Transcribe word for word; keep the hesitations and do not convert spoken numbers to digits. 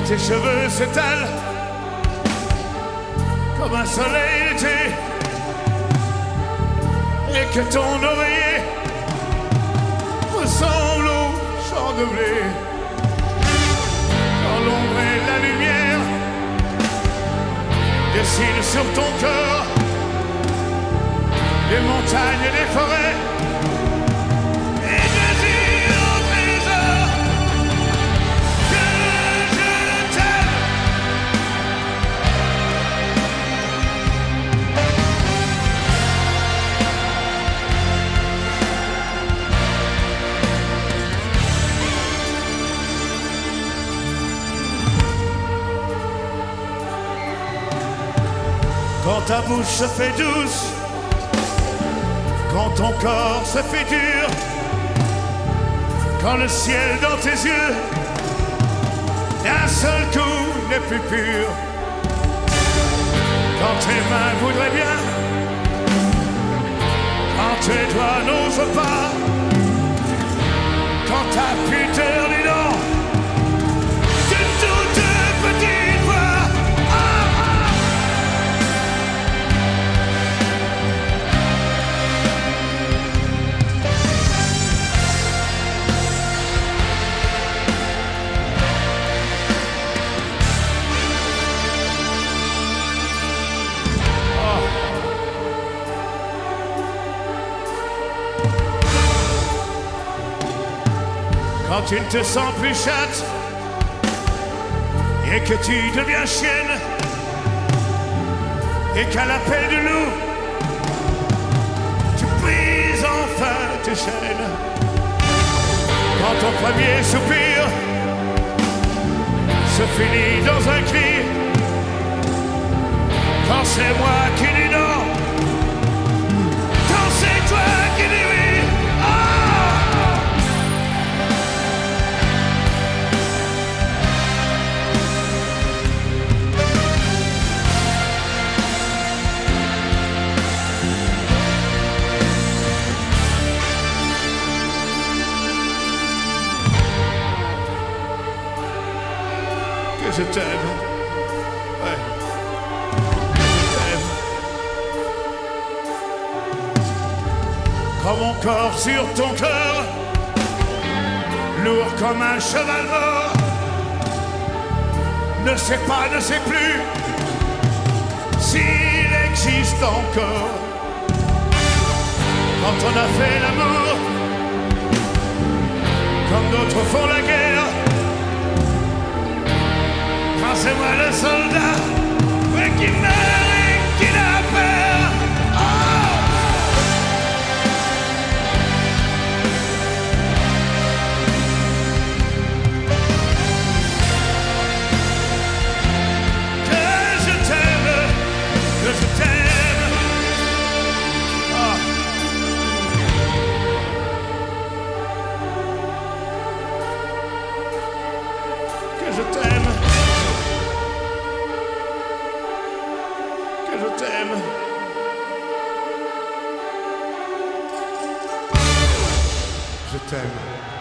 tes cheveux s'étalent comme un soleil d'été, et que ton oreiller ressemble au champ de blé. Quand l'ombre et la lumière dessinent sur ton corps les montagnes et les forêts, et désir au trésor que je t'aime. Quand ta bouche se fait douce, quand ton corps se fait dur, quand le ciel dans tes yeux d'un seul coup n'est plus pur, quand tes mains voudraient bien, quand tes doigts n'osent pas, quand ta pudeur dit non, de toute petite voix. Ah, ah. Quand tu ne te sens plus chatte et que tu deviens chienne, et qu'à l'appel du loup tu brises enfin tes chaînes. Quand ton premier soupir se finit dans un cri, quand c'est moi qui dis non, quand c'est toi qui dis oui. Je t'aime, ouais, je t'aime. Quand mon corps sur ton cœur, lourd comme un cheval mort, ne sait pas, ne sait plus s'il existe encore. Quand on a fait l'amour, comme d'autres font la guerre, c'est moi le soldat, ouais, qui meurt et qui n'a peur. Oh! Que je t'aime, que je t'aime. Oh. Que je t'aime. Je t'aime. Je t'aime.